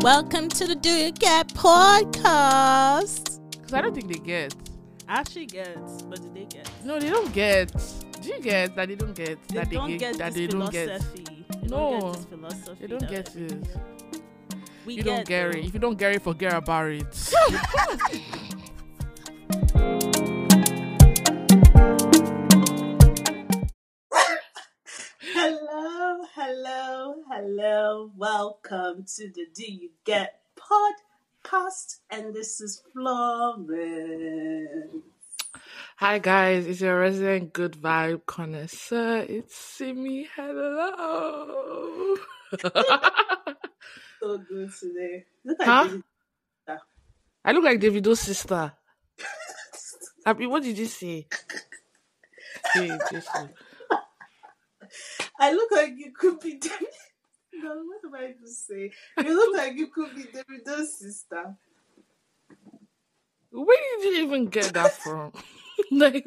welcome to the Do You Get podcast. Because I don't think they get. I actually get, but do they get? No, they don't get. Do you get that they don't get? They that don't they get that this they don't get. philosophy. They No, don't get this philosophy. They don't get it. We You don't get it. If you don't get it, forget about it. Hello. Welcome to the Do You Get podcast, and this is Florence. Hi guys, it's your resident good vibe connoisseur. It's Simi. Hello. So good today. Look at Huh? this. I look like Davido's sister. Abi, what did you say? Hey, Jason. I look like you could be David. No, what am I to say? You look like you could be Davido's sister. Where did you even get that from? Like,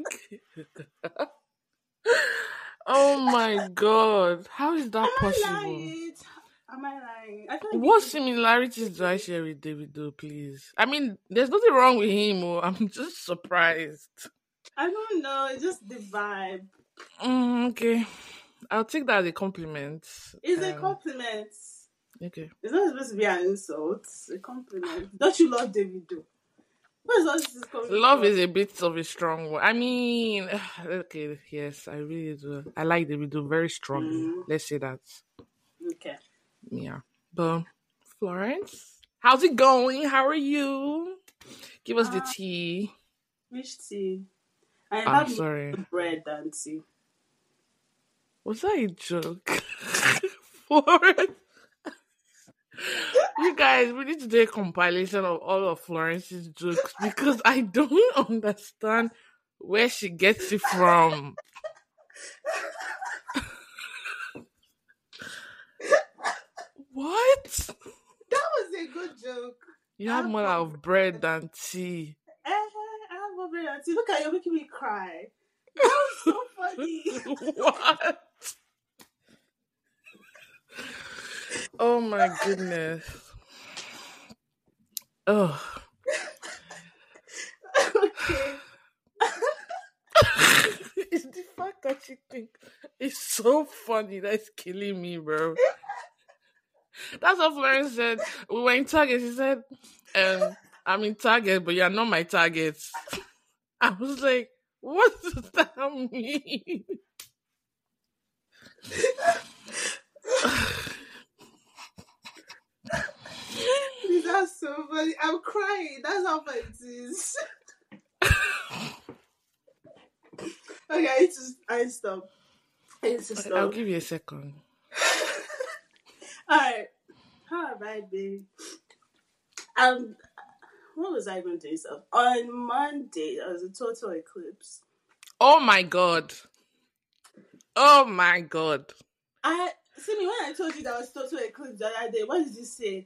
oh my god, how is that possible? Am I lying? I feel like What similarities do I share with Davido, please? I mean, there's nothing wrong with him. I'm just surprised. I don't know. It's just the vibe. Okay, I'll take that as a compliment. It's a compliment. Okay. It's not supposed to be an insult. It's a compliment. Don't you love Davido? Where's all this coming Love from? is a bit of a strong word. I mean, okay, yes, I really do. I like Davido very strongly. Let's say that. Okay. Yeah. But Florence, how's it going? How are you? Give us the tea. Which tea? I I'm have sorry. more bread than tea. Was that a joke? Florence. You guys, we need to do a compilation of all of Florence's jokes because I don't understand where she gets it from. What? That was a good joke. You have more of bread than tea. I have more bread than tea. Look at you, making me cry. That was so funny. What? Oh my goodness. Oh. Okay. It's the fact that you think it's so funny that's killing me, bro. That's what Florence said. We were in Target. She said, I'm in Target, but you're not my target. I was like, what does that mean? That's so funny. I'm crying. That's how funny it is. Okay, I stop. I need to stop. I'll give you a second. Alright. How have I been? What was I going to say? On Monday, there was a total eclipse. Oh my god. Oh my god. See me when I told you that was total eclipse the other day. What did you say?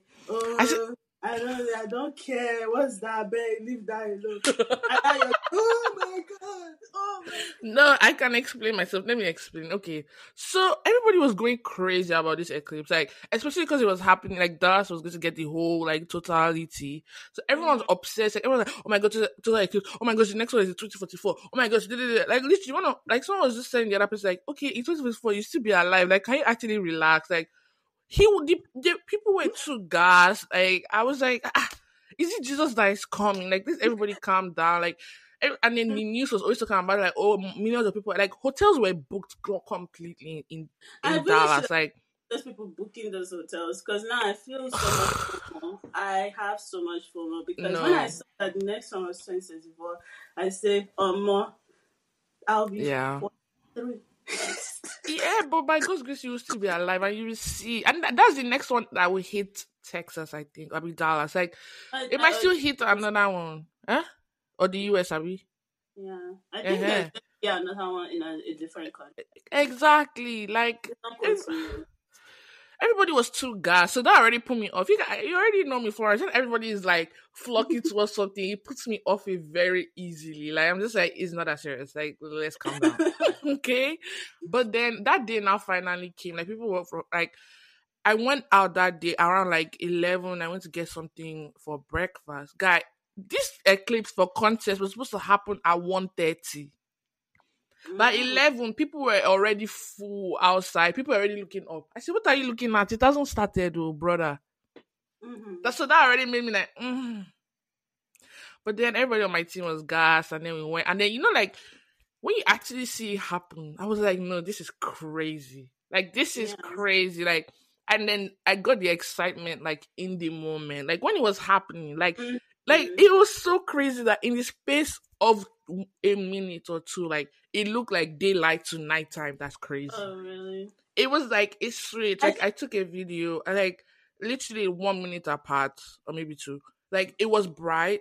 I don't care. What's that, babe? Leave that alone. Oh my god. No, I can explain myself. Let me explain. Okay. So everybody was going crazy about this eclipse. Like, especially because it was happening, like Dallas was going to get the whole like totality. So everyone's obsessed. Like everyone's like, oh my god, total eclipse. Oh my gosh, the next one is 2044. Oh my gosh, like literally someone was just saying the other person like, okay, in 2044 you still be alive. Like, can you actually relax? Like the people were too gassed. Like I was like, is it Jesus that is coming? Like this, everybody calm down. Like, and then the news was always talking about like, oh, millions of people. Like hotels were booked completely in Dallas. Like those people booking those hotels because now I feel so much FOMO. I have so much FOMO because when I saw that the next one was 2024, I said, more, I'll be 43. Yeah, but by God's grace, you will still be alive and you will see. And that's the next one that will hit Texas, I think. I mean, Dallas. Like, it might still hit another one. Huh? Or the US, Abby? Yeah. I think there's another one in a different country. Exactly. Like, everybody was too gassed. So that already put me off. You already know me, Florence. And everybody is like flocking towards something. It puts me off it very easily. Like, I'm just like, it's not that serious. Like, let's calm down. Okay? But then that day now finally came. Like, people were like, I went out that day around like 11. I went to get something for breakfast. Guy, this eclipse for context was supposed to happen at 1:30. By 11, people were already full outside. People were already looking up. I said, what are you looking at? It hasn't started, though, brother. So that already made me like, But then everybody on my team was gassed, and then we went. And then, like, when you actually see it happen, I was like, no, this is crazy. Like, this is crazy. Like, and then I got the excitement, like, in the moment. Like, when it was happening, like, it was so crazy that in the space of a minute or two, like, it looked like daylight to nighttime. That's crazy. Oh, really? It was like, it's strange. Like, I took a video, and like, literally 1 minute apart, or maybe two. Like, it was bright.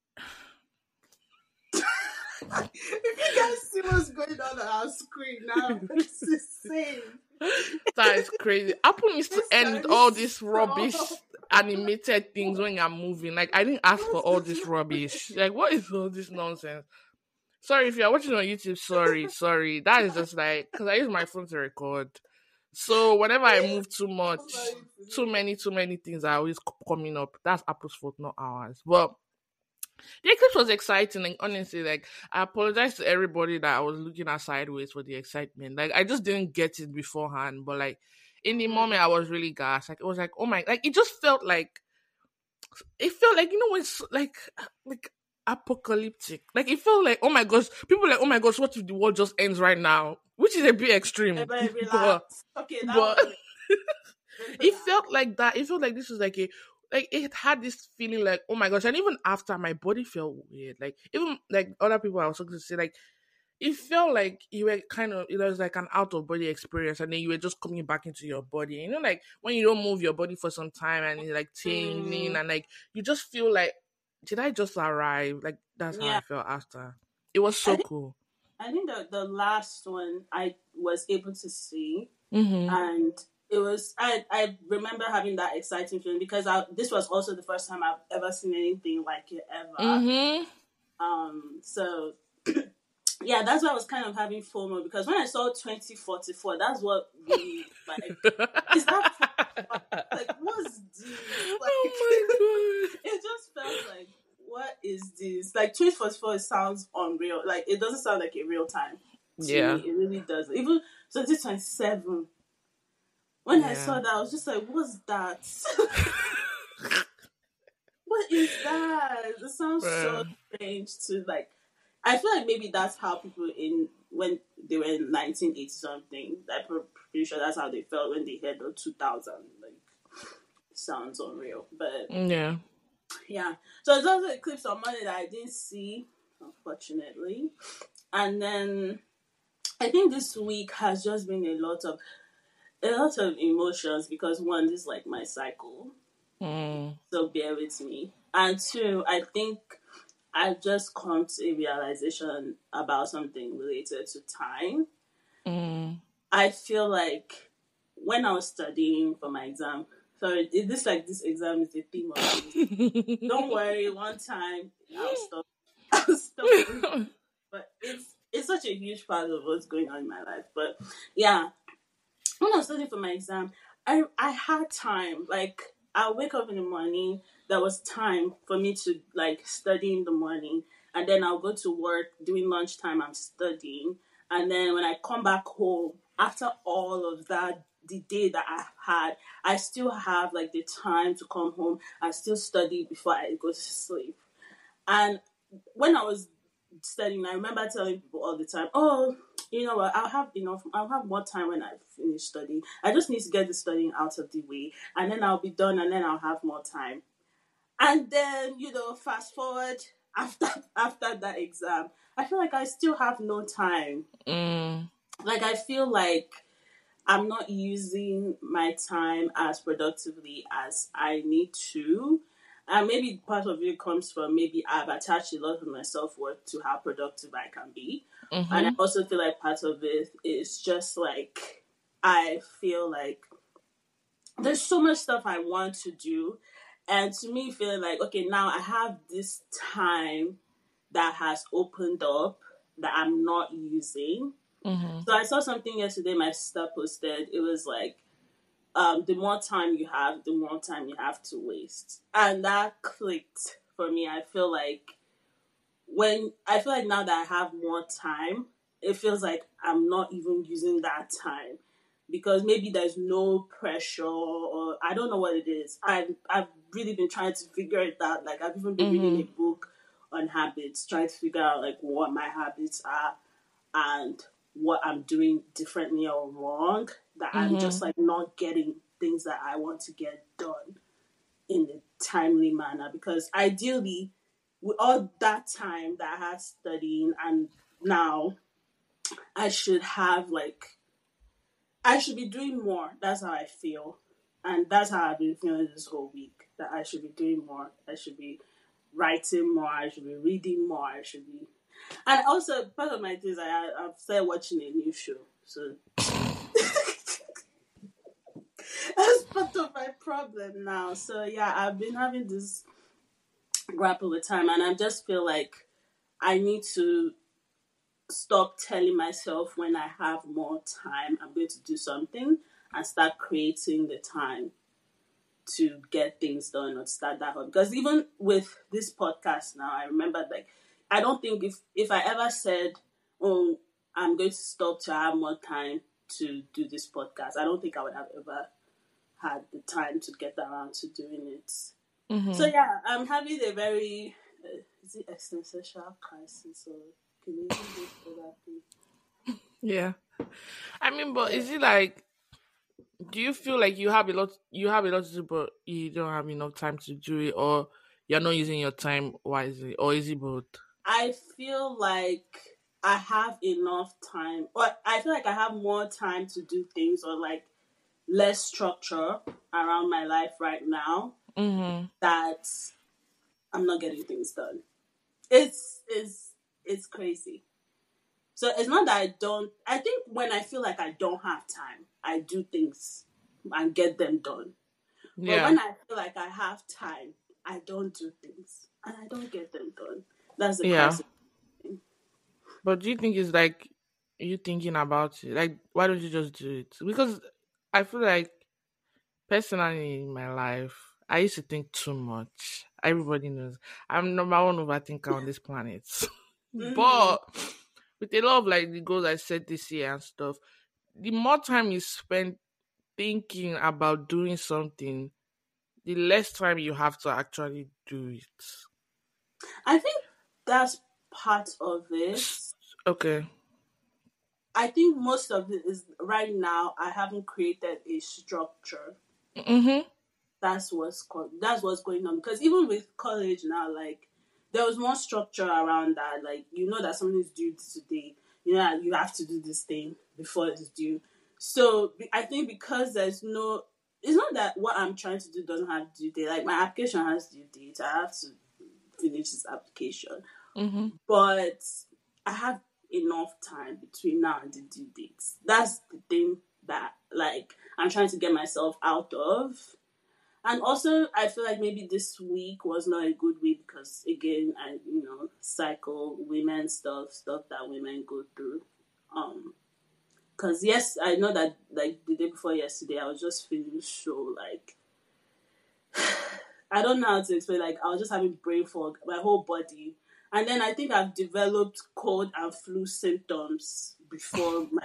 If you guys see what's going on our screen now, it's insane. That is crazy. Apple needs to end with all this rubbish animated things when you're moving. Like, I didn't ask for all this rubbish. Like, what is all this nonsense? Sorry, if you're watching on YouTube, sorry. That is just like, because I use my phone to record. So whenever I move too much, too many things are always coming up. That's Apple's fault, not ours. But the eclipse was exciting, and honestly, like, I apologize to everybody that I was looking at sideways for the excitement. Like, I just didn't get it beforehand, but like, in the moment, I was really gassed. Like, it was like, oh my, like, it just felt like, when it's like apocalyptic. Like, it felt like, oh my gosh, people were like, oh my gosh, what if the world just ends right now? Which is a bit extreme. But it felt like that. It felt like this was like it had this feeling like, oh my gosh. And even after, my body felt weird. Like, even like other people I was talking to say, like, it felt like you were it was like an out of body experience, and then you were just coming back into your body. You know, like when you don't move your body for some time and it's like tingling, and like you just feel like, did I just arrive? Like, that's how I felt after. It was so cool. I think the last one I was able to see, and it was, I remember having that exciting feeling because this was also the first time I've ever seen anything like it ever. So yeah, that's why I was kind of having FOMO, because when I saw 2044, that's what really, like, is that like, what's this? Like, oh my god! It just felt like, what is this? Like, 2044 sounds unreal. Like, it doesn't sound like a real time. Yeah, me. It really doesn't. Even 2027. When I saw that, I was just like, what's that? What is that? It sounds so strange to, like, I feel like maybe that's how people when they were in 1980 something, I'm pretty sure that's how they felt when they heard the 2000. Like, sounds unreal. But yeah. So it's also eclipse on Monday that I didn't see, unfortunately. And then I think this week has just been a lot of emotions, because one, this is like my cycle. So bear with me. And two, I think I just come to a realization about something related to time. I feel like when I was studying for my exam, sorry, this exam is the theme of this. Don't worry, one time I'll stop. But it's such a huge part of what's going on in my life. But yeah, when I was studying for my exam, I had time. Like, I'll wake up in the morning. There was time for me to, like, study in the morning. And then I'll go to work. During lunchtime, I'm studying. And then when I come back home, after all of that, the day that I had, I still have, like, the time to come home. I still study before I go to sleep. And when I was studying, I remember telling people all the time, oh, you know what, I'll have more time when I finish studying. I just need to get the studying out of the way, and then I'll be done, and then I'll have more time. And then, fast forward after that exam, I feel like I still have no time. Like, I feel like I'm not using my time as productively as I need to. And maybe part of it comes from, maybe I've attached a lot of my self-worth to how productive I can be. And I also feel like part of it is just like, I feel like there's so much stuff I want to do. And to me, feeling like, okay, now I have this time that has opened up that I'm not using. So I saw something yesterday my sister posted. It was like, the more time you have, the more time you have to waste. And that clicked for me. I feel like now that I have more time, it feels like I'm not even using that time because maybe there's no pressure or I don't know what it is. I've really been trying to figure it out. Like I've even been reading a book on habits, trying to figure out like what my habits are and what I'm doing differently or wrong. That I'm just like not getting things that I want to get done in a timely manner because ideally with all that time that I had studying and now I should have like I should be doing more. That's how I feel. And that's how I've been feeling this whole week. That I should be doing more. I should be writing more. I should be reading more. I should be and also part of my things I've started watching a new show. So that's part of my problem now. So yeah, I've been having this grapple with time and I just feel like I need to stop telling myself when I have more time I'm going to do something and start creating the time to get things done or start that hobby. Because even with this podcast now, I remember like I don't think if I ever said, "Oh, I'm going to stop to have more time to do this podcast," I don't think I would have ever had the time to get around to doing it. So yeah, I'm having a very is it existential crisis or can you use it for that thing? Yeah. I mean, but is it like, do you feel like you have a lot to do, but you don't have enough time to do it, or you're not using your time wisely, or is it both? I feel like I have enough time, or I feel like I have more time to do things, or like less structure around my life right now that I'm not getting things done. It's crazy. So it's not that I don't. I think when I feel like I don't have time, I do things and get them done. But Yeah. when I feel like I have time, I don't do things and I don't get them done. That's the Yeah. crisis. But do you think it's like you thinking about it? Like, why don't you just do it? Because I feel like personally in my life, I used to think too much. Everybody knows I'm number one overthinker on this planet. Mm-hmm. But with a lot of like the goals I set this year and stuff, the more time you spend thinking about doing something, the less time you have to actually do it. I think that's part of it. Okay. I think most of it is right now. I haven't created a structure. Mm-hmm. That's what's going on. Because even with college now, like there was more structure around that. Like you know that something is due today. You know that you have to do this thing before it's due. So I think because there's no, it's not that what I'm trying to do doesn't have due date. Like my application has due date. I have to finish this application. Mm-hmm. But I have enough time between now and the due dates. That's the thing that like I'm trying to get myself out of. And also I feel like maybe this week was not a good week because again I cycle women stuff that women go through. Because yes, I know that like the day before yesterday I was just feeling so like I don't know how to explain. Like I was just having brain fog, my whole body, and then I think I've developed cold and flu symptoms before my.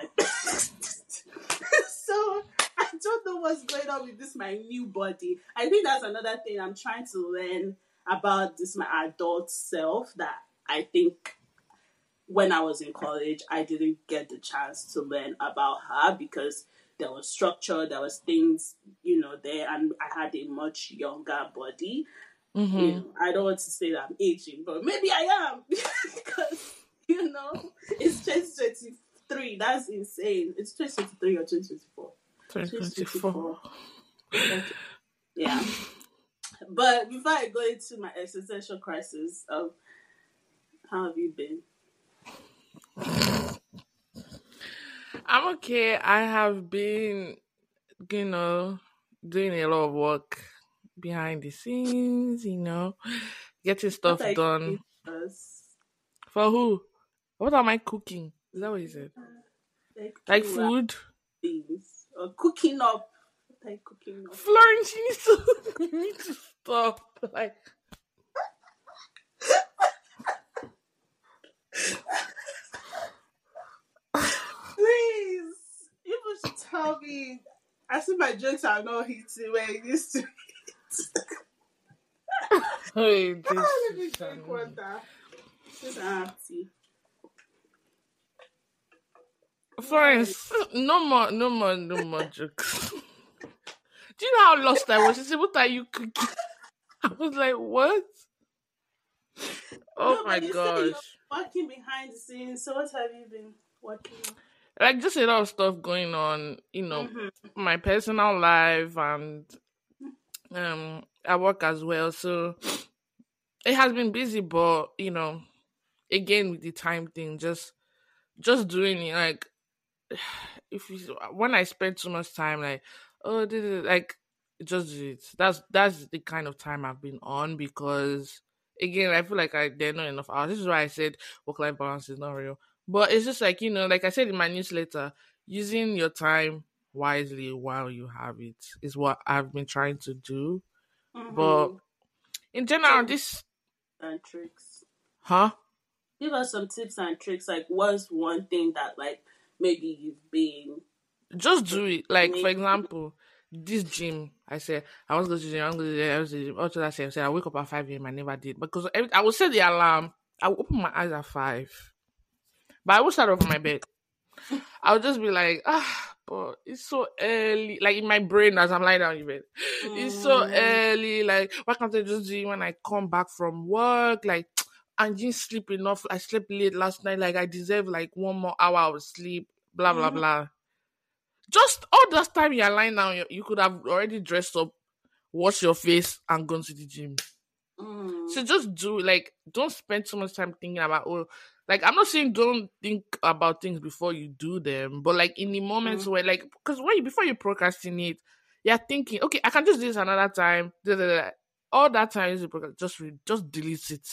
So I don't know what's going on with this my new body. I think that's another thing I'm trying to learn about this my adult self that I think when I was in college, I didn't get the chance to learn about her because there was structure, there was things, there, and I had a much younger body. Mm-hmm. I don't want to say that I'm aging, but maybe I am because it's 2023. That's insane. It's 2023 or 2024. 2024. 2024. Okay. Yeah. But before I go into my existential crisis, how have you been? I'm okay. I have been, doing a lot of work behind the scenes, getting What stuff are you done. doing first? For who? What am I cooking? Is that what you said? Like Like cooking rap food? things or cooking up. What are you cooking now? Florence, you need to stop. Like, please, you should tell me. I see my jokes are not hitting where it used to. hey, Let me drink water. Just empty. Florence, no more jokes. Do you know how lost I was? She said, "What are you cooking?" I was like, "What?" Oh my You said you're gosh! working behind the scenes. So what have you been working on? Like, just a lot of stuff going on. My personal life, and I work as well. So it has been busy, but again with the time thing, just doing it. Like, if you, when I spend too much time, like, oh, like, just do it. That's the kind of time I've been on, because again, I feel like there are not enough hours. This is why I said work life balance is not real. But it's just like, like I said in my newsletter, using your time wisely while you have it is what I've been trying to do. But in general, this and tricks. Huh? Give us some tips and tricks. Like, what's one thing that, like, maybe you've been just do it. Like, for example, this gym, I said I was going to the gym, I was going to the gym. Also, I said I wake up at 5 a.m. I never did, because I would set the alarm. I would open my eyes at 5, but I would start off my bed. I would just be like, but it's so early. Like, in my brain, as I'm lying down in bed, it's so early. Like, why can't I just do it when I come back from work? Like, I didn't sleep enough. I slept late last night. Like, I deserve like 1 more hour of sleep. Blah blah blah. Just all that time you're lying down, you could have already dressed up, washed your face, and gone to the gym. So just do, like, don't spend so much time thinking about, like, I'm not saying don't think about things before you do them, but like in the moments where, like, because before you procrastinate, you're thinking, okay, I can just do this another time. All that time is just delete it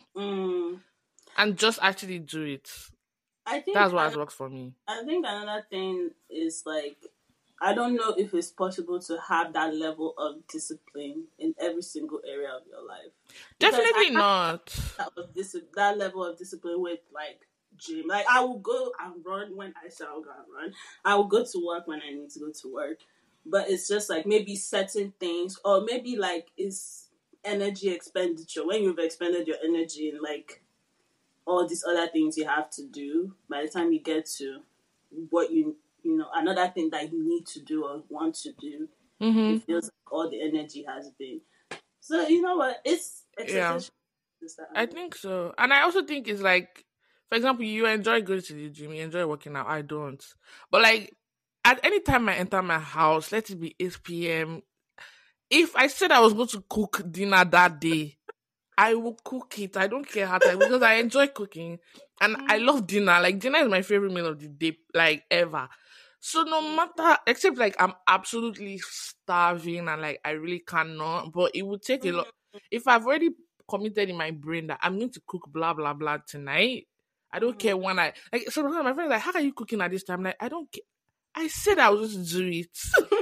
and just actually do it. I think that's what has worked for me. I think another thing is, like, I don't know if it's possible to have that level of discipline in every single area of your life. Definitely not. That level of discipline with, like, gym. Like, I will go and run when I shall go and run. I will go to work when I need to go to work. But it's just, like, maybe certain things, or maybe, like, it's energy expenditure. When you've expended your energy in, like, all these other things you have to do, by the time you get to what another thing that you need to do or want to do, it feels like all the energy has been. So, you know what? It's exercise. Yeah. I think so. And I also think it's like, for example, you enjoy going to the gym, you enjoy working out. I don't. But like, at any time I enter my house, let it be 8 p.m. If I said I was going to cook dinner that day, I will cook it. I don't care how time, because I enjoy cooking and I love dinner. Like, dinner is my favorite meal of the day, like, ever. So no matter, except like I'm absolutely starving and like I really cannot, but it would take a lot. If I've already committed in my brain that I'm going to cook blah blah blah tonight, I don't care when like. Sometimes my friends are like, how are you cooking at this time? Like, I don't care. I said I was just do it.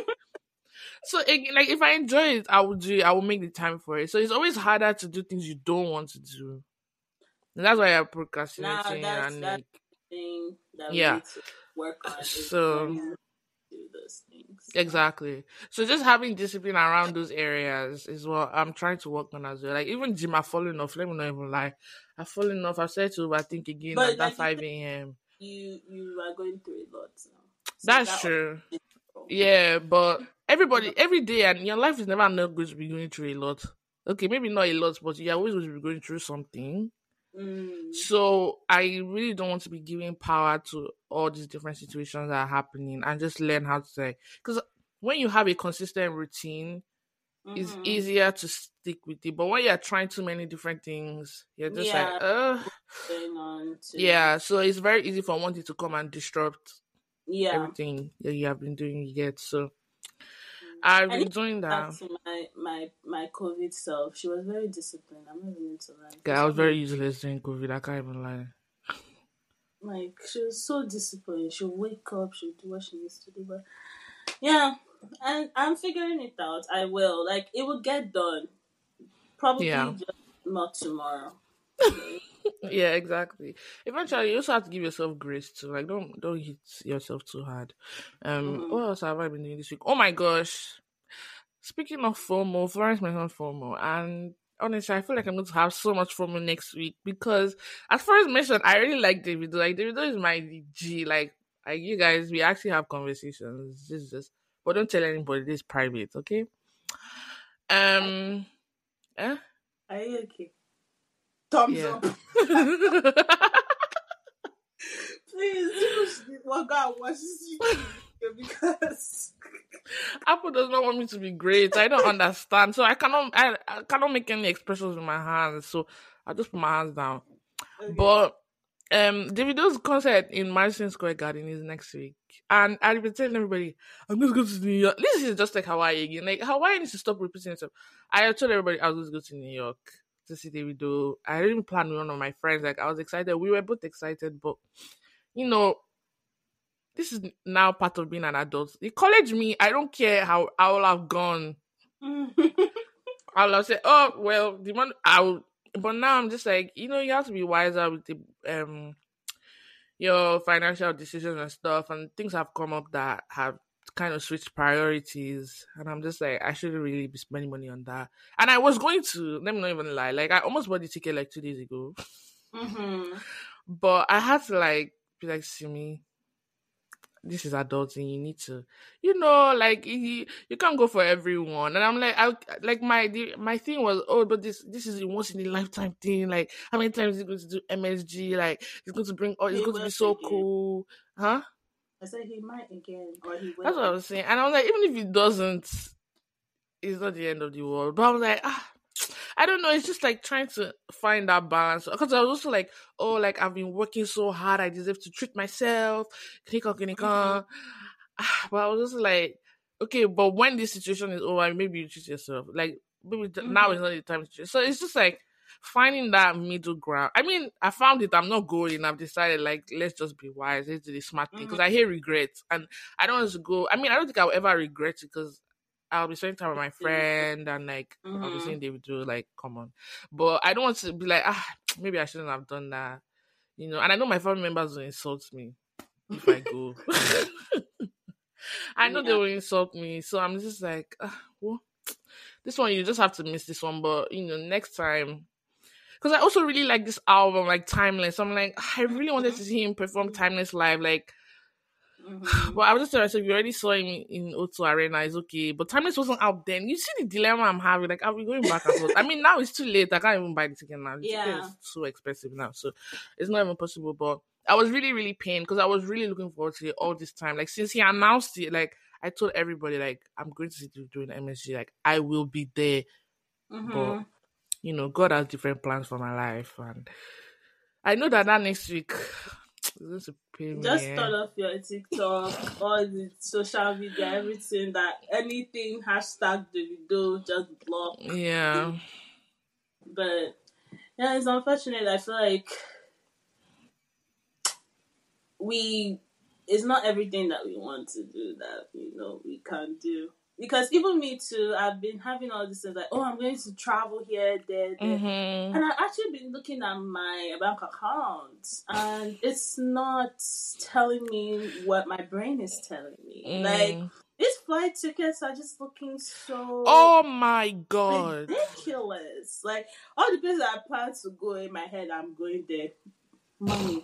So, like, if I enjoy it, I will do it. I will make the time for it. So it's always harder to do things you don't want to do. And that's why I'm procrastinating. That's the thing that we need to work on. So do those things. Exactly. So just having discipline around those areas is what I'm trying to work on as well. Like, even gym, I've fallen off. Let me not even lie. I've fallen off. I've started to overthink again but at that 5 a.m. You are going through a lot now. So that's true. Yeah, but everybody, every day, and your life is never not going to be going through a lot. Okay, maybe not a lot, but you're always going to be going through something. So I really don't want to be giving power to all these different situations that are happening, and just learn how to say, because when you have a consistent routine, it's easier to stick with it. But when you're trying too many different things, you're just like, yeah. So it's very easy for one thing to come and disrupt everything that you have been doing yet. So I've been doing that. To my COVID self, she was very disciplined. I'm not even into that. Yeah, I was very useless during COVID. I can't even lie. Like, she was so disciplined. She'll wake up, she'll do what she needs to do. But yeah, And I'm figuring it out. I will. Like, it will get done. Probably Yeah. just not tomorrow. Yeah, exactly. Eventually, you also have to give yourself grace too. Like, don't hit yourself too hard. Mm-hmm. What else have I been doing this week? Oh my gosh! Speaking of FOMO, Florence mentioned FOMO, and honestly, I feel like I'm going to have so much FOMO next week because, as far as mentioned, I really like Davido. Like, Davido is my G. Like you guys, we actually have conversations. This is just, but don't tell anybody. This is private, okay? Um, eh? Are you okay? Thumbs Yeah. up. Please, people should walk out and watch this YouTube video because Apple does not want me to be great. I don't understand. So I cannot make any expressions with my hands. So I'll just put my hands down. okay. But Davido's concert in Madison Square Garden is next week. And I've been telling everybody, I'm going to go to New York. This is just like Hawaii again. Like, Hawaii needs to stop repeating itself. I told everybody I was going to go to New York to see Davido. I didn't plan with one of my friends. Like, I was excited. We were both excited. But, this is now part of being an adult. The college me, I don't care how I will have gone. I'll have said, oh, well, the money, but now I'm just like, you have to be wiser with the your financial decisions and stuff, and things have come up that have kind of switched priorities, and I'm just like, I shouldn't really be spending money on that. And I was going to, let me not even lie, like I almost bought the ticket like 2 days ago, but I had to be like, Simi, this is adulting. You need to, like you can't go for everyone. And I'm like, my thing was, oh, but this is a once in a lifetime thing. Like, how many times is he going to do MSG? Like, it's going to bring, it's going to be so again. Cool, huh? I said he might again, or he will. That's what I was saying. And I was like, even if he doesn't, it's not the end of the world. But I was like, I don't know. It's just like trying to find that balance. Because I was also like, oh, like I've been working so hard. I deserve to treat myself. But I was just like, okay, but when this situation is over, maybe you treat yourself. Like, maybe now is not the time to treat. So it's just like finding that middle ground. I mean, I found it. I'm not going. I've decided, like, let's just be wise. Let's do the smart thing. Because I hate regret. And I don't want to go. I mean, I don't think I'll ever regret it because I'll be spending time with my friend and like I'll be saying Davido, like, come on. But I don't want to be like, maybe I shouldn't have done that. And I know my family members will insult me if I go. I know they will insult me. So I'm just like, well, this one you just have to miss this one. But next time. Because I also really like this album, like Timeless. I'm like, I really wanted to see him perform Timeless live, like. But I was just telling myself, you already saw him in O2 Arena, it's okay. But Timeless wasn't out then. You see the dilemma I'm having. Like, I'll be going back and forth. I mean, now it's too late. I can't even buy the ticket now. The ticket is so expensive now. So it's not even possible. But I was really, really pained because I was really looking forward to it all this time. Like, since he announced it, like, I told everybody, like, I'm going to see you doing MSG. Like, I will be there. But, God has different plans for my life. And I know that next week... Just turn off your TikTok, all the social media, everything anything hashtag Davido, just block. Yeah. But yeah, it's unfortunate. I feel like it's not everything that we want to do that we can do. Because even me too, I've been having all these things like, oh, I'm going to travel here, there. And I've actually been looking at my bank account, and it's not telling me what my brain is telling me. Like, these flight tickets are just looking so... Oh my God. Ridiculous. Like, all the places I plan to go in my head, I'm going there. Money.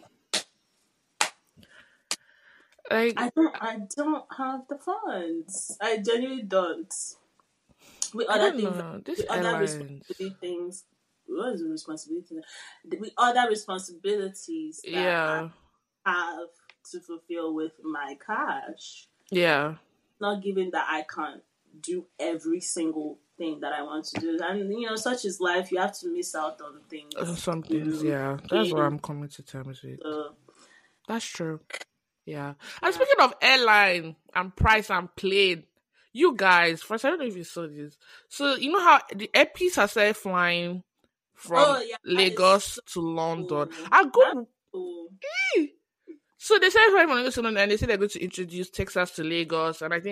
Like, I don't have the funds. I genuinely don't. With other responsibility things. What is the responsibility? With other responsibilities that I have to fulfill with my cash. Yeah. Not given that I can't do every single thing that I want to do. And, such is life. You have to miss out on things. Some things, yeah. That's what I'm coming to terms with. That's true. Yeah. And speaking of airline and price and plane, you guys, first, I don't know if you saw this. So, you know how the airpiece has started flying from Lagos to London? I go. So they started flying from Lagos to London, and they said they're going to introduce Texas to Lagos, and I think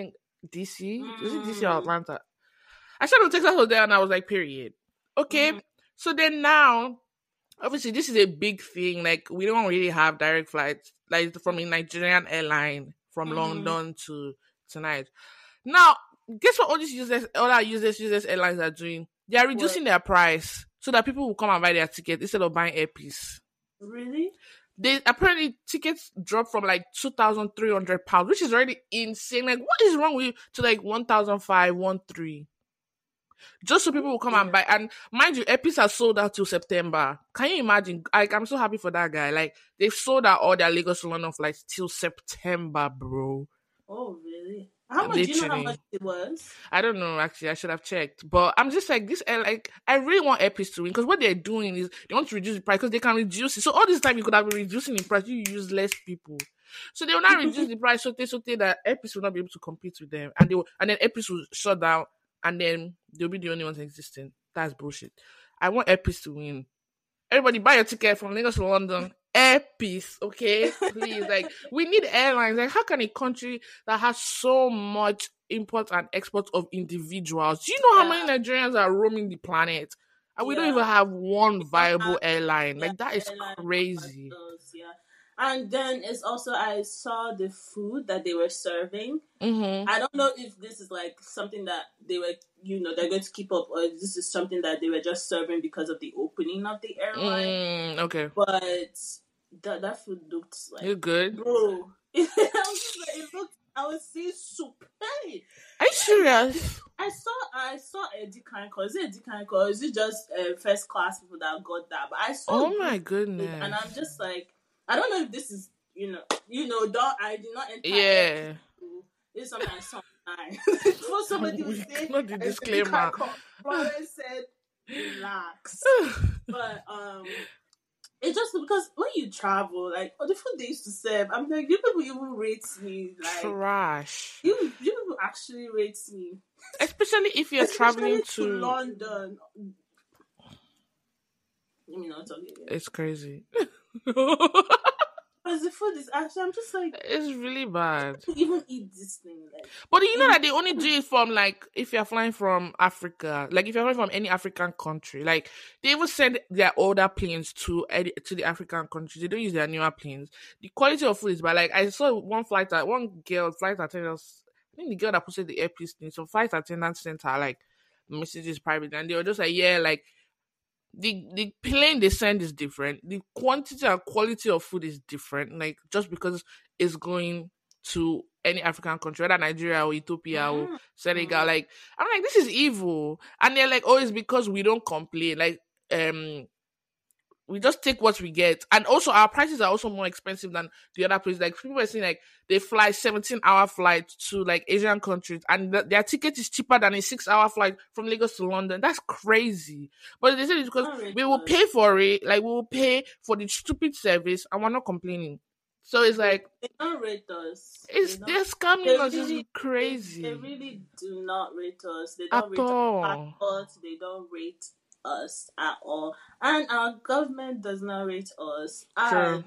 DC. Was it DC or Atlanta? I said Texas was there, and I was like, period. Okay. So then now, obviously, this is a big thing. Like, we don't really have direct flights, like from a Nigerian airline from London to tonight. Now, guess what all these useless airlines are doing? They are reducing their price so that people will come and buy their ticket instead of buying airpiece. Really? They apparently tickets drop from like £2,300, which is already insane. Like, what is wrong with you to like 1,500, 1,300? Just so people will come and buy. And mind you, airpiece are sold out till September. Can you imagine? Like, I'm so happy for that guy. Like, they've sold out all their Lagos to London flights till September, bro. Oh, really? How much? Do you know how much it was? I don't know, actually. I should have checked. But I'm just like, like, I really want airpiece to win, because what they're doing is they want to reduce the price because they can reduce it. So all this time you could have been reducing the price, you use less people. So they will not reduce the price, so that airpiece will not be able to compete with them. And then airpiece will shut down, and then they'll be the only ones existing. That's bullshit. I want airpiece to win. Everybody buy your ticket from Lagos to London. Airpiece, okay? Please, like, we need airlines. Like, how can a country that has so much import and export of individuals, do you know how many Nigerians are roaming the planet? And we don't even have one viable airline. Like, that is crazy. And then it's also, I saw the food that they were serving. I don't know if this is like something that they were, they're going to keep up, or this is something that they were just serving because of the opening of the airline. Okay. But that food looked like... You're good? Bro. I was seeing soup. Hey! Are you serious? I saw a decline call. Is it a decline call? Is it just first class people that got that? But I saw... Oh my goodness. And I'm just like, I don't know if this is, I did not enter. Yeah. This is something I saw online. Before somebody would say, not the disclaimer. Florence said, relax. But, it's just because when you travel, like, the food they used to serve, I'm like, you people even rate me, like... Trash. You people actually rate me. Especially if you're traveling to London. Let me not talk again. It's crazy. Because the food is actually, I'm just like... It's really bad. To even eat this thing, like... But you know that they only do it from, like, if you're flying from Africa, like, if you're flying from any African country, like, they even send their older planes to the African countries. They don't use their newer planes. The quality of food is bad. Like, I saw one flight attendant, I think the girl that posted the airpiece thing, so flight attendant sent her, like, messages privately, and they were just like, yeah, like, the plane they send is different. The quantity and quality of food is different. Like, just because it's going to any African country, whether Nigeria or Ethiopia or Senegal, like, I'm like, this is evil. And they're like, oh, it's because we don't complain. Like, we just take what we get. And also, our prices are also more expensive than the other places. Like, people are saying, like, they fly 17-hour flight to, like, Asian countries, and their ticket is cheaper than a 6-hour flight from Lagos to London. That's crazy. But they said it's because we will pay for it. Like, we will pay for the stupid service, and we're not complaining. So it's like... They don't rate us. They're scamming us. It's crazy. They really do not rate us. They don't rate our passports. They don't rate us at all, and our government does not rate us. True.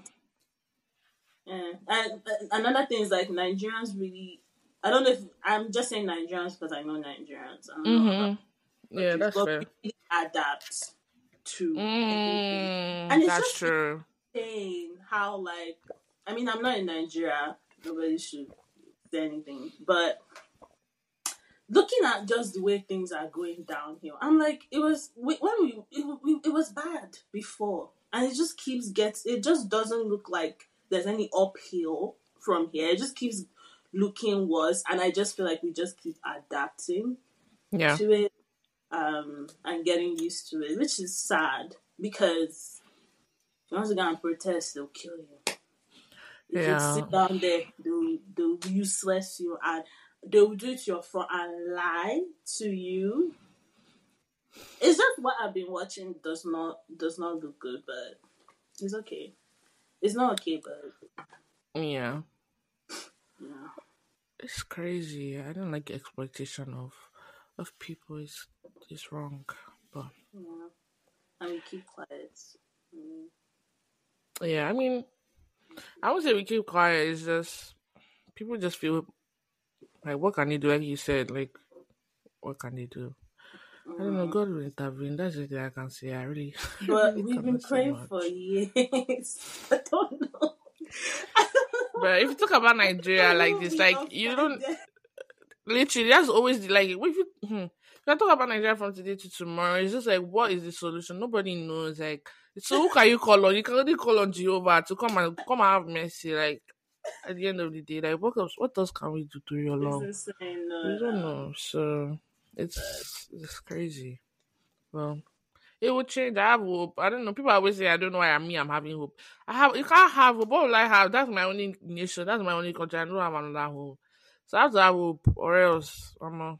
And another thing is, like, Nigerians really, I don't know if I'm just saying Nigerians because I know Nigerians. I don't know yeah, that's fair. Really adapt to everything. And it's that's just true. Insane how, like, I mean, I'm not in Nigeria. Nobody should say anything, but looking at just the way things are going downhill, I'm like, it was bad before, and it just it just doesn't look like there's any uphill from here. It just keeps looking worse, and I just feel like we just keep adapting to it, and getting used to it, which is sad, because if you want to go and protest, they'll kill you. If you sit down there, they'll useless you, and they will do it to your front and lie to you. It's just what I've been watching does not look good, but it's okay. It's not okay, but yeah. It's crazy. I don't like exploitation of people. It's wrong, but and we keep quiet. Yeah, I mean, I would say we keep quiet. It's just people just feel Like, what can you do? Like you said, like, what can they do? I don't know. Mm. God will intervene. That's the thing I can say. I really, I But really we've cannot been say praying for much. years. I don't know. I don't But if you talk about I Nigeria don't like know. this, We like you don't offended. literally. That's always the like. If I talk about Nigeria from today to tomorrow, it's just like, what is the solution? Nobody knows. Like, so who can you call on? You can only call on Jehovah to come and have mercy. Like, at the end of the day, like, what else can we do to your It's love? insane. We No, don't no. know. So it's crazy. Well, it will change. I have hope. I don't know. People always say I don't know why I'm having hope. I have. You can't have hope. What will I have? That's my only nation. That's my only country. I don't have another home. So I have to have hope, or else I'm a.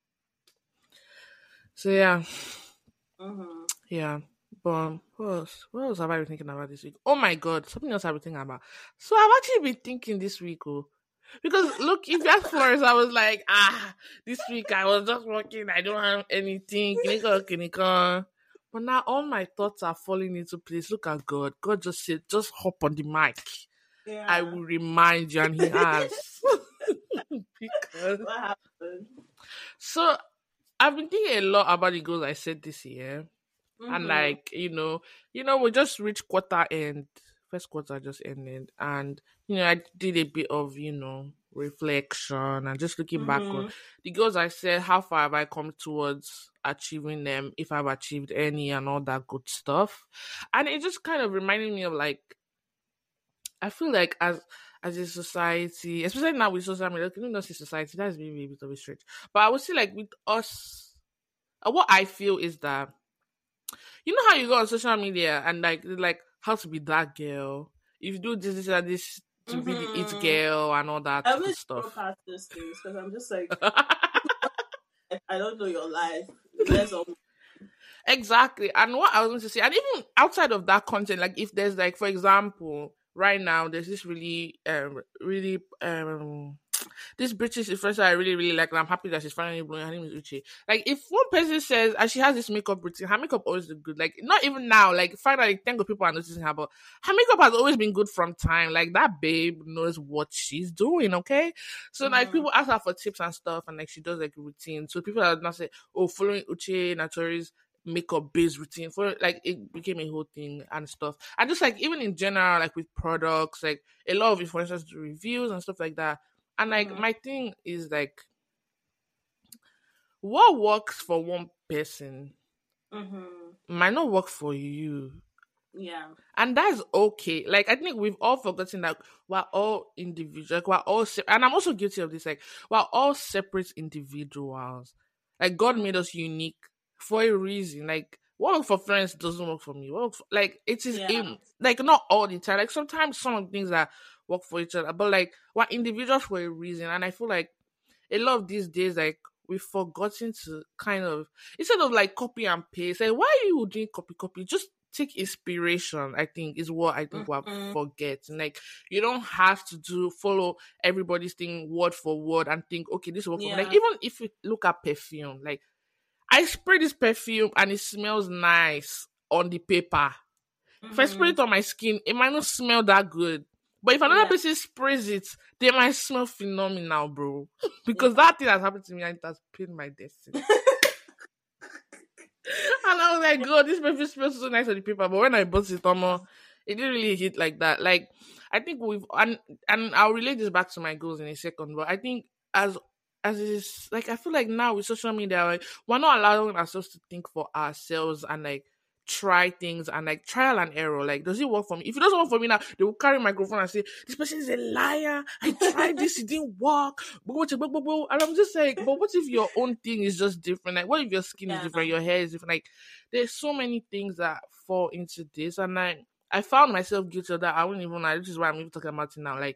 So yeah, Mm-hmm. yeah. But what else have I been thinking about this week? Oh my god, something else I've been thinking about. So I've actually been thinking this week, oh, because look, if you ask Florence, I was like, this week I was just working. I don't have anything. Kinika. But now all my thoughts are falling into place. Look at God. God just said, just hop on the mic. I Yeah. will remind you, and He has. Because What happened? so I've been thinking a lot about the goals I set this year. And Mm-hmm. like, we just reached quarter end. First quarter just ended. And, I did a bit of, reflection and just looking back on Mm-hmm. the goals I said, how far have I come towards achieving them, if I've achieved any and all that good stuff. And it just kind of reminded me of like, I feel like as a society, especially now with social media, okay, not say society, that's maybe a bit of a stretch. But I would say like with us, what I feel is that you know how you go on social media and like how to be that girl. If you do this and this to be the it Mm-hmm. girl and all that I good wish you stuff. past those things because I'm just like, I don't know your life. Let's all. Exactly. And what I was going to say, and even outside of that content, like if there's like, for example, right now there's this really this British influencer I really, really like, and I'm happy that she's finally blowing. Her name is Uche. Like, if one person says, and she has this makeup routine, her makeup always look good. Like, not even now, like, finally, thank God people are noticing her, but her makeup has always been good from time. Like, that babe knows what she's doing, okay? So, like, Mm-hmm. people ask her for tips and stuff, and, like, she does, like, routine. So, people are not say, oh, following Uche Natori's makeup based routine for like it became a whole thing and stuff, and just like even in general, like with products, like a lot of influencers do reviews and stuff like that. And like Mm-hmm. my thing is like what works for one person Mm-hmm. might not work for you. Yeah. And that's okay. Like I think we've all forgotten that we're all individuals. Like, we're all and I'm also guilty of this. Like we're all separate individuals. Like God made us unique for a reason. Like what works for friends doesn't work for me. Like it is Yeah. like not all the time. Like sometimes some of the things that work for each other, but like we're individuals for a reason. And I feel like a lot of these days, like we've forgotten to kind of instead of like copy and paste. Like, why are you doing copy? Just take inspiration. I think is what I think we're Mm-hmm. forgetting. Like, you don't have to follow everybody's thing word for word and think, okay, this will work for me. Like, Yeah. even if you look at perfume, like I spray this perfume and it smells nice on the paper. If I spray Mm-hmm. it on my skin, it might not smell that good. But if another Yeah. person sprays it, they might smell phenomenal, bro. Because Yeah. that thing has happened to me and it has paid my destiny. And I was like, God, this perfume smells so nice on the paper. But when I bought it, it didn't really hit like that. Like, I think and I'll relate this back to my goals in a second. But I think as it is, like, I feel like now with social media, like, we're not allowing ourselves to think for ourselves and like try things and like trial and error. Like, does it work for me? If it doesn't work for me now, they will carry microphone and say, this person is a liar. I tried this, it didn't work. And I'm just like, but what if your own thing is just different? Like, what if your skin is Yeah. different, your hair is different? Like, there's so many things that fall into this, and I found myself guilty of that. I wouldn't even know. This is why I'm even talking about it now. Like,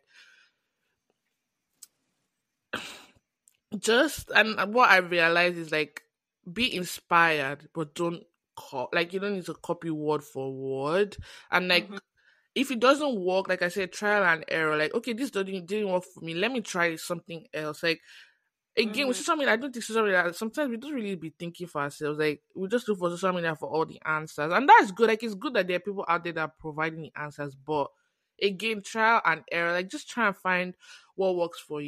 just and what I realized is like be inspired, but don't like you don't need to copy word for word. And like Mm-hmm. if it doesn't work, like I said, trial and error. Like, okay, this didn't work for me. Let me try something else. Like, again, with Mm-hmm. social media, I don't think social media, sometimes we don't really be thinking for ourselves. Like, we just look for social media for all the answers. And that's good. Like, it's good that there are people out there that are providing the answers. But again, trial and error. Like, just try and find what works for you.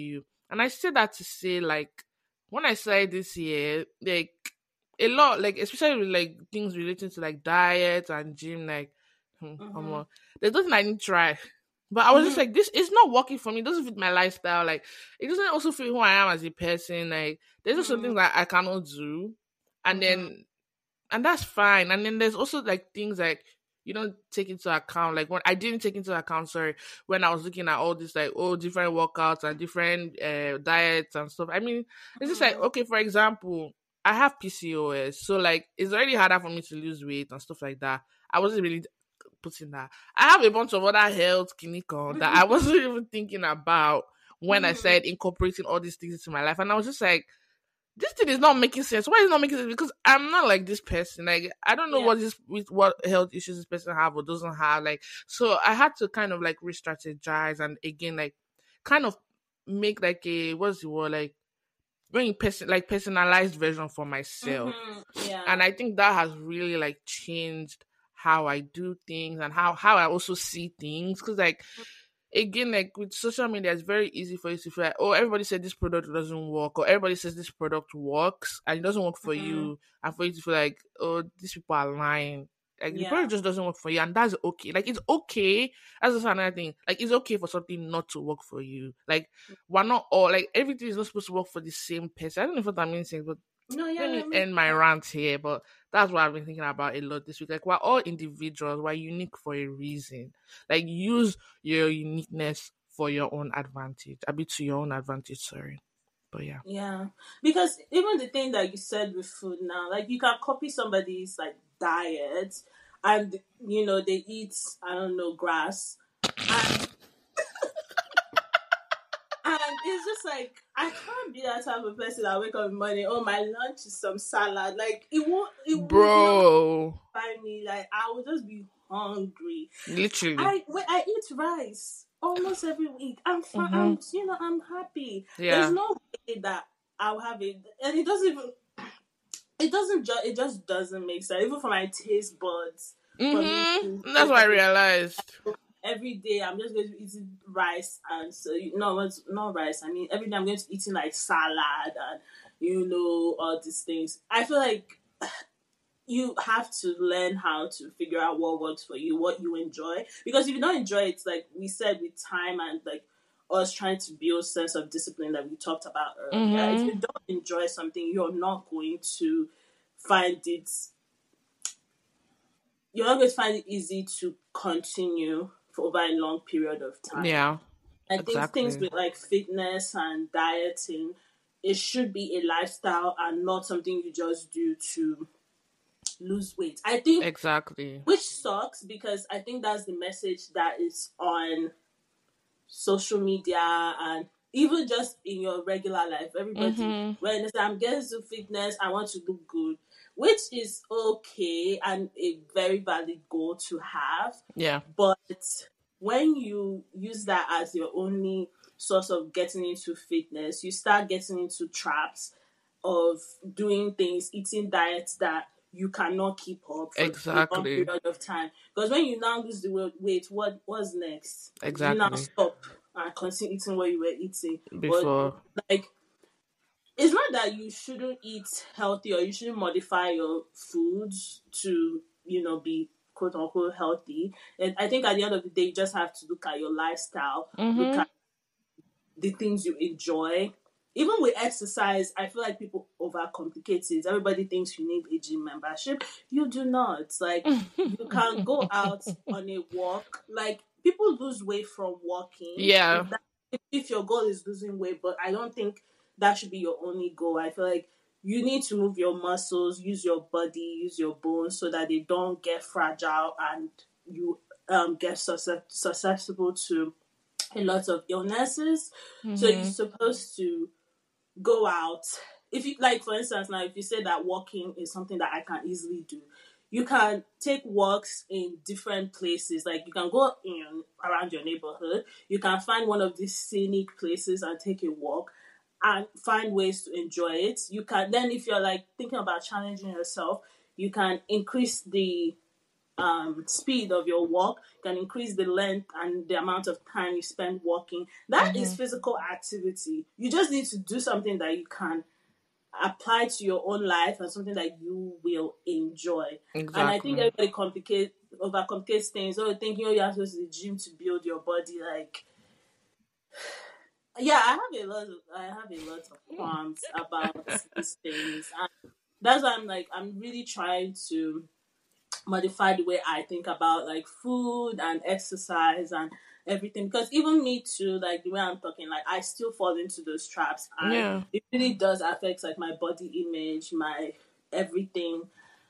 And I say that to say, like, when I started this year, like, a lot, like, especially with, like, things relating to, like, diet and gym, like, Mm-hmm. there's nothing I need to try. But I was just like, this is not working for me. It doesn't fit my lifestyle. Like, it doesn't also fit who I am as a person. Like, there's just some Mm-hmm. things that I cannot do. And Mm-hmm. then, and that's fine. And then there's also, like, things like you don't take into account. Like, when I didn't take into account, sorry, when I was looking at all this, like, oh, different workouts and different diets and stuff. I mean, it's just like, okay, for example, I have PCOS. So, like, it's already harder for me to lose weight and stuff like that. I wasn't really putting that. I have a bunch of other health clinical that I wasn't even thinking about when I Mm-hmm. started incorporating all these things into my life. And I was just like, this thing is not making sense. Why is it not making sense? Because I'm not like this person. Like, I don't know Yeah. what health issues this person have or doesn't have. Like, so I had to kind of like re-strategize and again, like, kind of make like a what's the word, like, bring personalized version for myself. Mm-hmm. Yeah. And I think that has really like changed how I do things and how I also see things. Because, like, again, like, with social media, it's very easy for you to feel like, oh, everybody said this product doesn't work, or everybody says this product works and it doesn't work for Mm-hmm. you, and for you to feel like, oh, these people are lying. Like, the Yeah. product just doesn't work for you, and that's okay. Like, it's okay. That's just another thing. Like, it's okay for something not to work for you. Like, we're not all like everything is not supposed to work for the same person. I don't know if that means sense, but No, yeah, let me that makes end my sense. rant here. But that's what I've been thinking about a lot this week. Like, we're all individuals. We're unique for a reason. Like, use your uniqueness for your own advantage. A bit to your own advantage, sorry. But yeah. Yeah, because even the thing that you said with food now, like you can copy somebody's like diet, and they eat, I don't know, grass, and it's just like I can't be that type of person that wake up in the morning. Oh, my lunch is some salad. Like it would not Bro. find me. Like I would just be hungry. Literally. I eat rice almost every week. I'm fine. Mm-hmm. I'm happy. There's Yeah. no way that I'll have it, and it doesn't even. It doesn't. It just doesn't make sense. Even for my taste buds, for me to Mm-hmm. That's wake what I up realized. every day, I'm just going to be eating rice, and so no, it's not rice. I mean, every day I'm going to be eating like salad and all these things. I feel like you have to learn how to figure out what works for you, what you enjoy. Because if you don't enjoy it, like we said, with time and like us trying to build sense of discipline that we talked about earlier, if you Mm-hmm. don't enjoy something, you're not going to find it. You're not going to find it easy to continue for over a long period of time. Yeah. I think things Exactly. with like fitness and dieting, it should be a lifestyle and not something you just do to lose weight. I think, Exactly. which sucks because I think that's the message that is on social media and even just in your regular life. Everybody, Mm-hmm. when they say, I'm getting to fitness, I want to look good, which is okay and a very valid goal to have. Yeah. But when you use that as your only source of getting into fitness, you start getting into traps of doing things, eating diets that you cannot keep up for a long Exactly. period of time. Because when you now lose the weight, what's next? Do you now Exactly. stop and continue eating what you were eating? Or Before. like it's not that you shouldn't eat healthy or you shouldn't modify your foods to, be quote unquote healthy. And I think at the end of the day, you just have to look at your lifestyle, look Mm-hmm. at the things you enjoy. Even with exercise, I feel like people overcomplicate it. Everybody thinks you need a gym membership. You do not. Like, you can go out on a walk. Like, people lose weight from walking. Yeah. If your goal is losing weight, but I don't think that should be your only goal. I feel like you need to move your muscles, use your body, use your bones so that they don't get fragile and you get susceptible to a lot of illnesses. So you're Mm-hmm. supposed to go out. If you like, for instance, now if you say that walking is something that I can easily do, you can take walks in different places. Like you can go in around your neighborhood. You can find one of these scenic places and take a walk and find ways to enjoy it. You can then, if you're like thinking about challenging yourself, you can increase the speed of your walk, can increase the length and the amount of time you spend walking. That is physical activity. You just need to do something that you can apply to your own life and something that you will enjoy. Exactly. And I think everybody overcomplicates things. Or thinking, oh, you have to go to the gym to build your body. Like, yeah, I have a lot of qualms about these things, and that's why I'm really trying to modify the way I think about like food and exercise and everything, because even me too, like the way I'm talking, like I still fall into those traps, and it really does affect like my body image, my everything.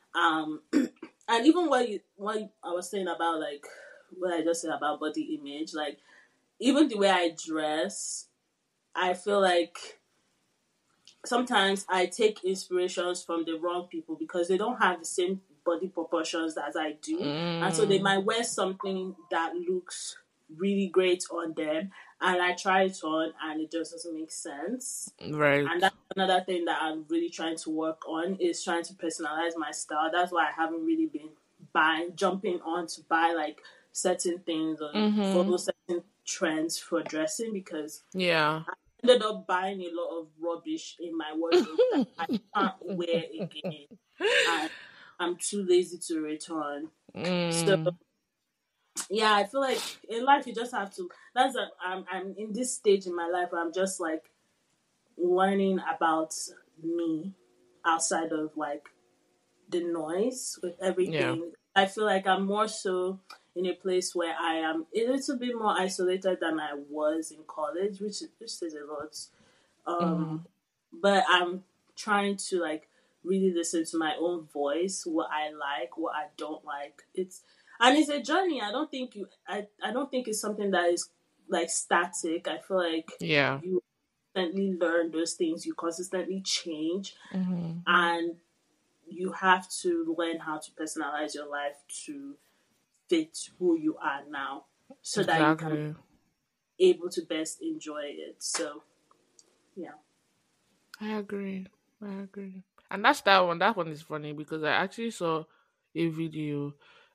And even what I was saying about like what I just said about body image, like even the way I dress, I feel like sometimes I take inspirations from the wrong people because they don't have the same body proportions as I do. And so they might wear something that looks really great on them, and I try it on and it just doesn't make sense. Right. And that's another thing that I'm really trying to work on, is trying to personalize my style. That's why I haven't really been jumping on to buy like certain things or follow certain trends for dressing, because I ended up buying a lot of rubbish in my wardrobe that I can't wear again, and I'm too lazy to return. So yeah, I feel like in life you just have to. I'm in this stage in my life where I'm just like learning about me outside of like the noise with everything. Yeah. I feel like I'm more so in a place where I am a little bit more isolated than I was in college, which says a lot. But I'm trying to like really listen to my own voice, what I like, what I don't like. It's a journey. I don't think it's something that is like static. I feel like you constantly learn those things, you consistently change, and you have to learn how to personalize your life to fit who you are now, so that you can be able to best enjoy it. So yeah, I agree. And that one is funny because I actually saw a video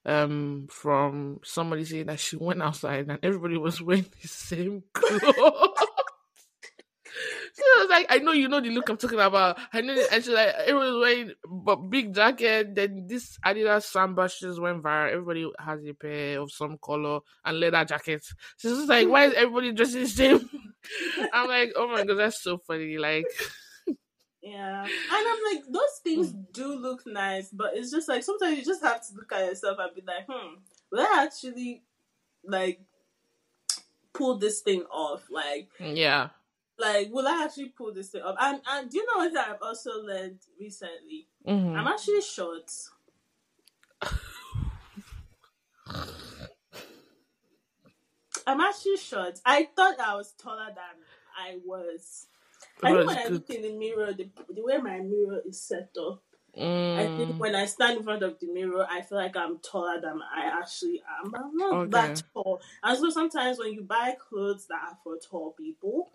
from somebody saying that she went outside and everybody was wearing the same clothes. So I was like, I know you know the look I'm talking about. I know, and she's like, everybody was wearing big jacket. Then this Adidas Samba shoes went viral. Everybody has a pair of some color and leather jackets. So it's just like, why is everybody dressing the same? I'm like, oh my god, that's so funny. Like, yeah, and I'm like, those things do look nice, but it's just like sometimes you just have to look at yourself and be like, will I actually like pull this thing off? Like, yeah. Like, will I actually pull this thing up? And do you know what I've also learned recently? I'm actually short. I'm actually short. I thought I was taller than I was. I think when I look in the mirror, the way my mirror is set up, I think when I stand in front of the mirror, I feel like I'm taller than I actually am. I'm not that tall. And so sometimes when you buy clothes that are for tall people,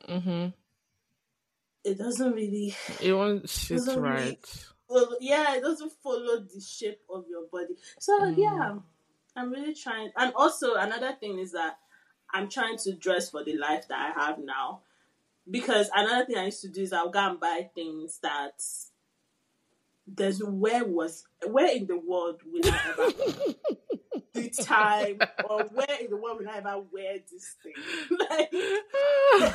it doesn't really... It won't sit right. It doesn't follow the shape of your body. So, yeah, I'm really trying. And also, another thing is that I'm trying to dress for the life that I have now. Because another thing I used to do is I'll go and buy things that... where in the world will I ever the time, or where in the world will I ever wear this thing?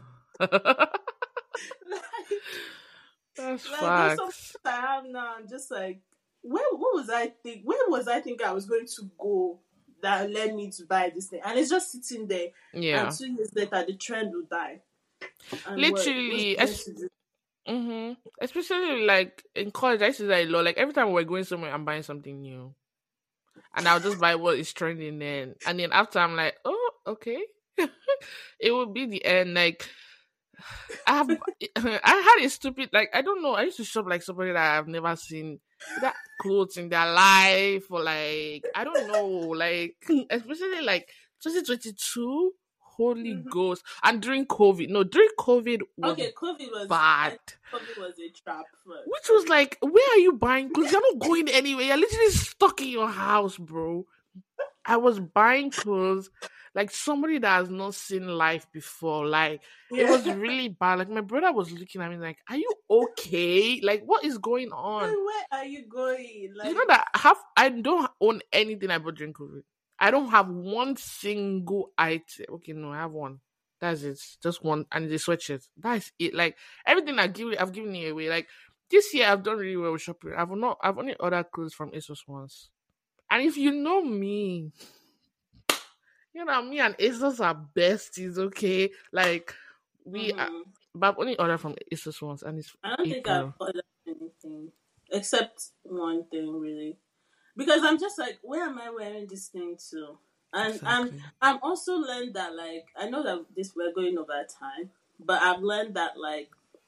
That's facts. Those I have now, I'm just like, where was I thinking I was going to go that led me to buy this thing? And it's just sitting there. Yeah. And 2 years later, the trend will die. And literally, especially like in college, I used to do that a lot. Like every time we're going somewhere, I'm buying something new, and I'll just buy what is trending then. And then after, I'm like, oh, okay, it will be the end. Like I had a stupid, like, I don't know. I used to shop like somebody that I've never seen that clothes in their life, or like I don't know, like especially like 2022. Holy Ghost. And during COVID was COVID was bad. COVID was a trap first. Which was like, where are you buying clothes? You're not going anywhere. You're literally stuck in your house, bro. I was buying clothes like somebody that has not seen life before. Like, it was really bad. Like, my brother was looking at me like, are you okay? Like, what is going on? Where are you going? Like, you know that I don't own anything I bought during COVID. I don't have one single item. Okay, no, I have one. That's it. Just one, and the sweatshirt. That's it. Like, everything I've given it away. Like, this year I've done really well with shopping. I've only ordered clothes from ASOS once. And if you know me, you know me and ASOS are besties, okay? Like, we are, but I've only ordered from ASOS once, and it's I don't think I've ordered anything except one thing, really, because I'm just like, where am I wearing this thing to? And exactly. I'm also learned that, like, I know that we're going over time, but I've learned that, like,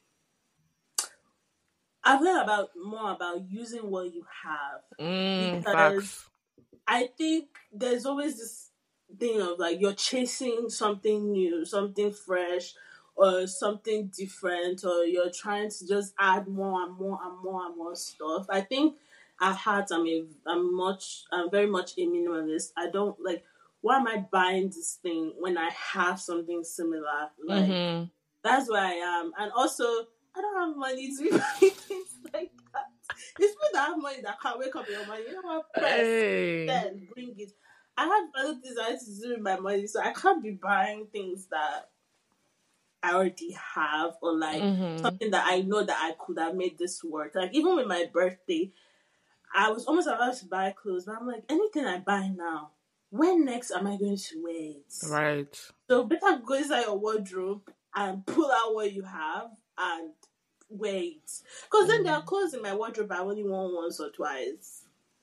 I've learned more about using what you have, because facts. I think there's always this thing of, like, you're chasing something new, something fresh, or something different, or you're trying to just add more and more and more and more stuff. I think at heart I'm very much a minimalist. I don't like, why am I buying this thing when I have something similar? Like, that's where I am. And also, I don't have money to be buying things like that. It's people that have money that can't wake up in your money. You know what? Press, then bring it. I have other things I have to do with my money, so I can't be buying things that I already have, or like something that I know that I could have made this work. Like, even with my birthday, I was almost about to buy clothes, but I'm like, anything I buy now, when next am I going to wear it? Right. So better go inside your wardrobe and pull out what you have and wear it. Because then there are clothes in my wardrobe I only worn once or twice.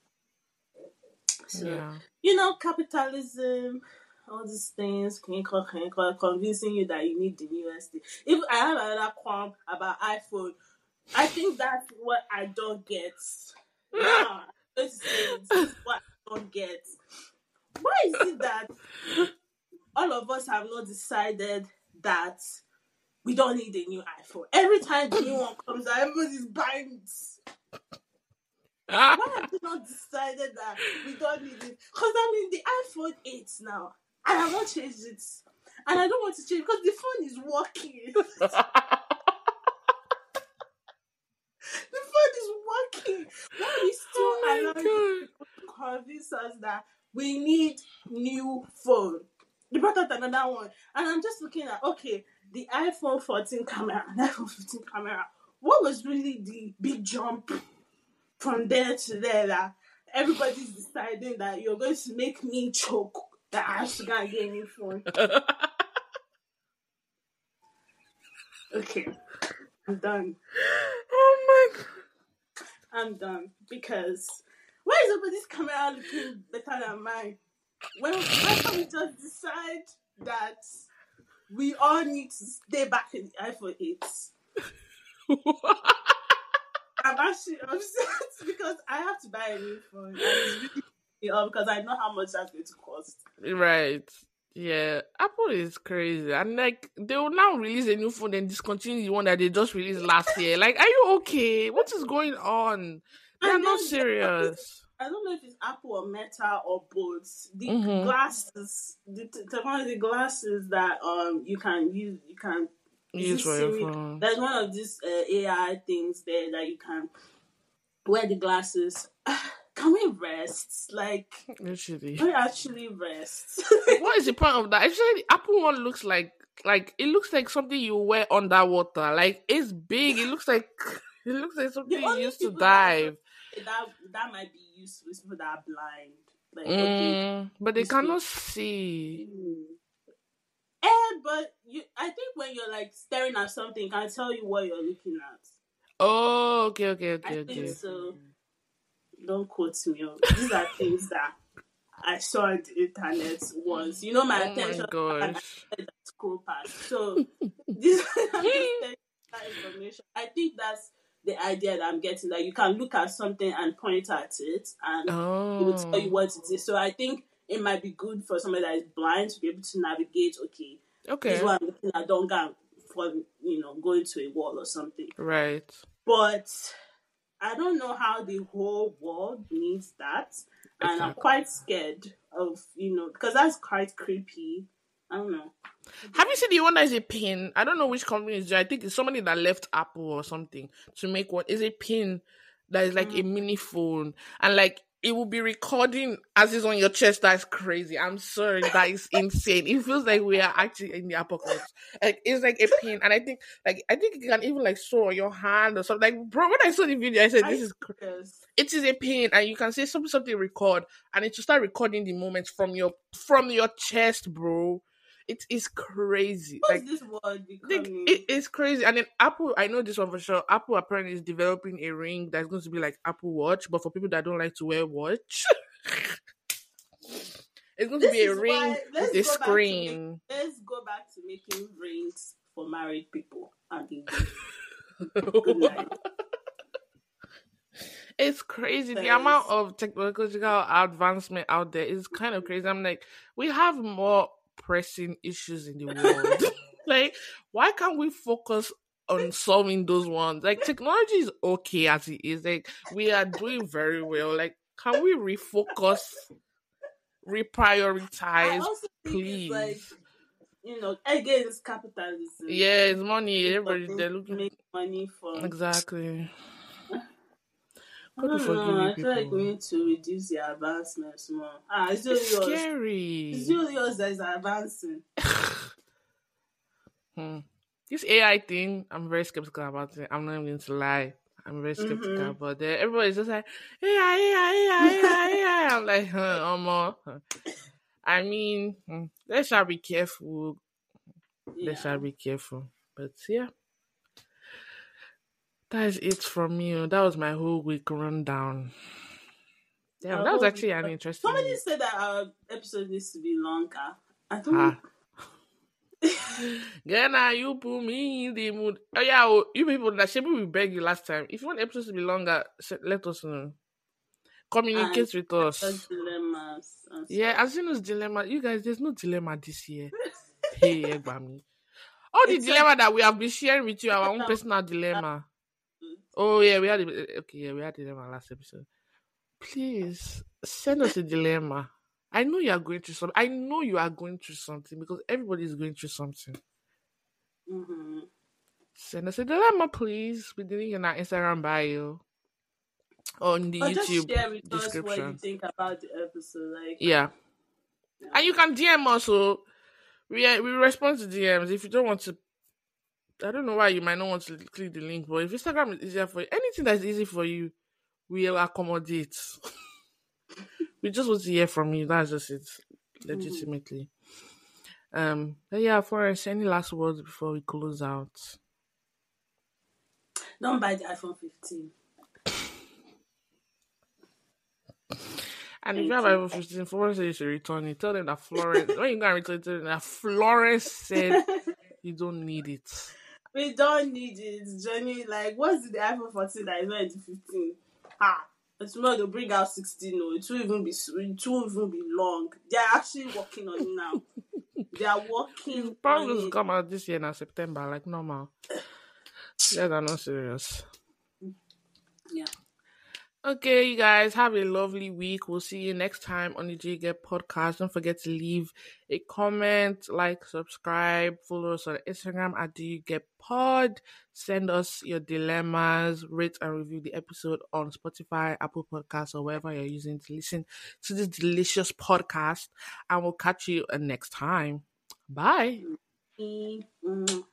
So, you know, capitalism, all these things, convincing you that you need the newest thing. If I have another qualm about iPhone, I think that's what I don't get. Now, this is what I don't get. Why is it that all of us have not decided that we don't need a new iPhone? Every time the new one comes out, everybody's buying it. Why have you not decided that we don't need it? Because I'm in the iPhone 8 now, and I've not changed it. And I don't want to change because the phone is working. The phone is working. Why are we still allowing people to convince us that we need new phone? They brought out another one. And I'm just looking at, okay, the iPhone 14 camera and iPhone 15 camera. What was really the big jump from there to there that everybody's deciding that you're going to make me choke that I have to go and get a new phone? Okay, I'm done. Oh my God. I'm done. Because why is everybody's camera looking better than mine? Why can't we just decide that we all need to stay back in the iPhone 8? I'm actually upset because I have to buy a new phone. And it's really because I know how much that's going to cost. Right. Yeah. Apple is crazy. And like, they will now release a new phone and discontinue the one that they just released last year. Like, are you okay? What is going on? They're not serious. I don't know if it's Apple or Meta or both. The glasses, the technology glasses that you can use for your phone. There's one of these AI things there that you can wear the glasses. Can we rest? Like, literally, can we actually rest? What is the point of that? Actually, the Apple one looks like it looks like something you wear underwater. Like, it's big. It looks like something you used to dive. That might be used with people that are blind. Like, but they cannot see. But I think when you're like staring at something, it can tell you what you're looking at. Oh, okay. I think so. Don't quote me. These are things that I saw on the internet once. You know, my attention and I scroll past. So this information. I think that's the idea that I'm getting, that you can look at something and point at it and it will tell you what it is. So I think it might be good for somebody that is blind to be able to navigate. Okay, this is what I'm looking at. Don't go for going to a wall or something. Right. But I don't know how the whole world needs that, and exactly. I'm quite scared of because that's quite creepy. I don't know. Have you seen the one that is a pin? I don't know which company is it. I think it's somebody that left Apple or something to make one. Is a pin that is like a mini phone, and like it will be recording as it's on your chest. That's crazy. I'm sorry, that is insane. It feels like we are actually in the apocalypse. Like it's like a pin, and I think you can even like sew on your hand or something. Like, bro, when I saw the video, I said this is crazy. It is a pin, and you can say something record, and it will start recording the moments from your chest, bro. It is crazy. What's this word becoming? It is crazy. And then Apple, I know this one for sure. Apple apparently is developing a ring that's going to be like Apple Watch, but for people that don't like to wear watch, it's going to be a ring with a screen. Let's go back to making rings for married people. Good night. It's crazy. The amount of technological advancement out there is kind of crazy. I'm like, we have more pressing issues in the world. Like, why can't we focus on solving those ones? Like, technology is okay as it is. Like, we are doing very well. Like, can we refocus, reprioritize, please? It's like, again, it's capitalism. Yeah, it's money. Everybody, they're looking to make money for exactly. I don't know. I feel like we need to reduce the advancements more. It's scary. It's only yours that is advancing. This AI thing, I'm very skeptical about it. I'm not even going to lie. I'm very skeptical about it. Everybody's just like, AI. I'm like, I mean, they shall be careful. Yeah. They shall be careful. But yeah. That is it from me. That was my whole week rundown. Damn, that was actually an interesting. Somebody said that our episode needs to be longer. I don't know. Gana, you put me in the mood. Oh yeah, you people that we begged you last time. If you want episodes to be longer, let us know. Communicate with us. Dilemmas. Yeah, as soon as dilemma, you guys, there's no dilemma this year. Hey, Egbami. All the dilemma that we have been sharing with you, our own personal dilemma. Oh yeah, we had dilemma last episode. Please send us a dilemma. I know you are going through something. I know you are going through something because everybody is going through something. Send us a dilemma, please. We didn't in our Instagram bio or in the YouTube just share with description. Us what you think about the episode, yeah. And you can DM us. So we respond to DMs if you don't want to. I don't know why you might not want to click the link, but if Instagram is easier for you, anything that's easy for you, we'll accommodate. We just want to hear from you. That's just it, legitimately. But yeah, Florence, any last words before we close out? Don't buy the iPhone 15. And if you have iPhone 15, Florence said you should return it. Tell them that Florence, when you go and return it, tell them that Florence said you don't need it. We don't need it, Johnny. Like, what's the iPhone 14 that is not into 15? Tomorrow they'll bring out 16. No, it won't even be long. They're actually working on it now. They are working. Probably come out this year in September, like normal. Yeah, they're not serious. Yeah. Okay, you guys, have a lovely week. We'll see you next time on the J-Get podcast. Don't forget to leave a comment, like, subscribe, follow us on Instagram at DYouGetPod. Send us your dilemmas, rate and review the episode on Spotify, Apple Podcasts, or wherever you're using to listen to this delicious podcast. And we'll catch you next time. Bye.